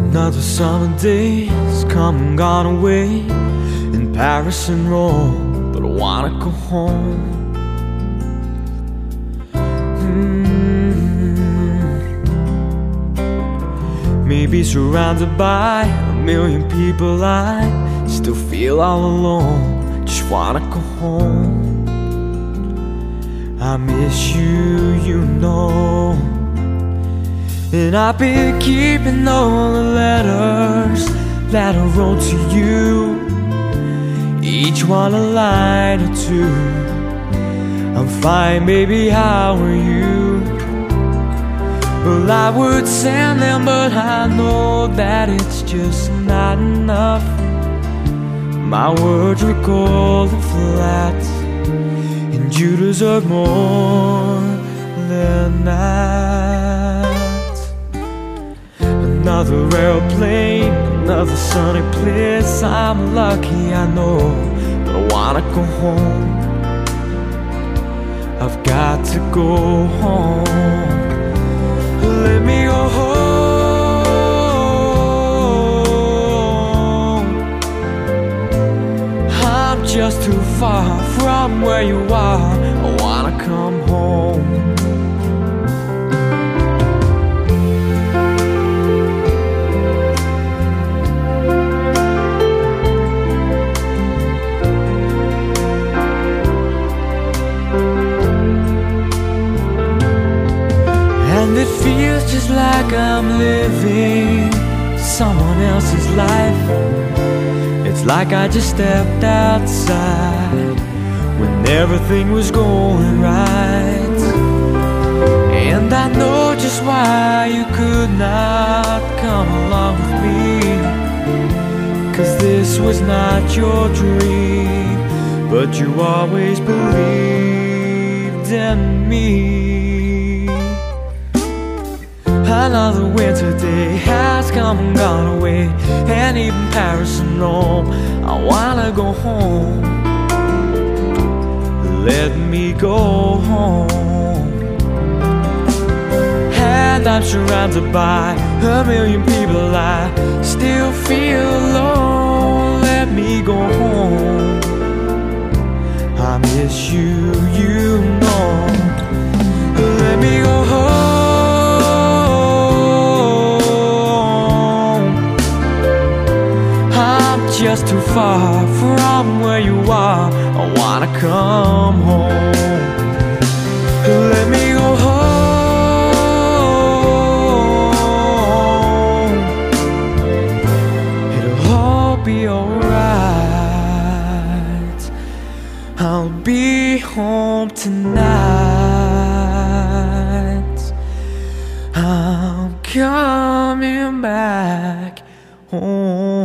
Another summer day's come and gone away in Paris and Rome, but I wanna go home. Maybe surrounded by a million people, I still feel all alone. Just wanna go home. I miss you, you know. And I've been keeping all the letters that I wrote to you, each one a line or two. I'm fine, baby, how are you? Well, I would send them, but I know that it's just not enough. My words were cold and flat, and you deserve more than that. Another airplane, another sunny place. I'm lucky, I know, but I wanna go home. I've got to go home. Let me go home. I'm just too far from where you are. I wanna come home. And it feels just like I'm living someone else's life. It's like I just stepped outside when everything was going right. And I know just why you could not come along with me, 'cause this was not your dream, but you always believed in me. Another winter day has come and gone away, and even Paris and Rome, I wanna go home. Let me go home. And I'm surrounded by a million people, I still feel alone. Let me go home. I miss you, you know. Let me go home. Just too far from where you are. I wanna come home. Let me go home. It'll all be alright. I'll be home tonight. I'm coming back home.